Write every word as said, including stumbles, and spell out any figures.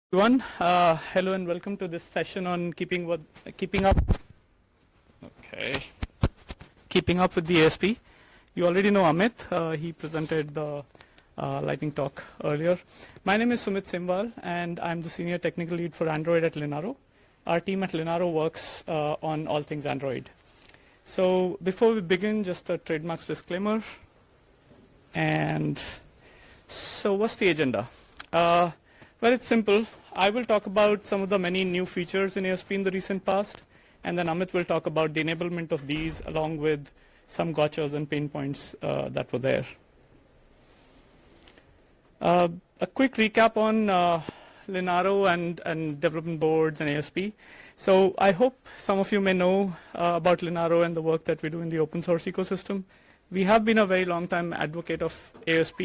Everyone, uh, hello and welcome to this session on keeping what keeping up. Okay, keeping up with the A S P. You already know Amit. Uh, he presented the uh, lightning talk earlier. My name is Sumit Simwal, and I'm the senior technical lead for Android at Linaro. Our team at Linaro works uh, on all things Android. So before we begin, just a trademarks disclaimer. And so, what's the agenda? Uh, well, it's simple. I will talk about some of the many new features in A S P in the recent past, and then Amit will talk about the enablement of these along with some gotchas and pain points uh, that were there. Uh, a quick recap on uh, Linaro and, and development boards and A S P. So I hope some of you may know uh, about Linaro and the work that we do in the open source ecosystem. We have been a very long time advocate of A S P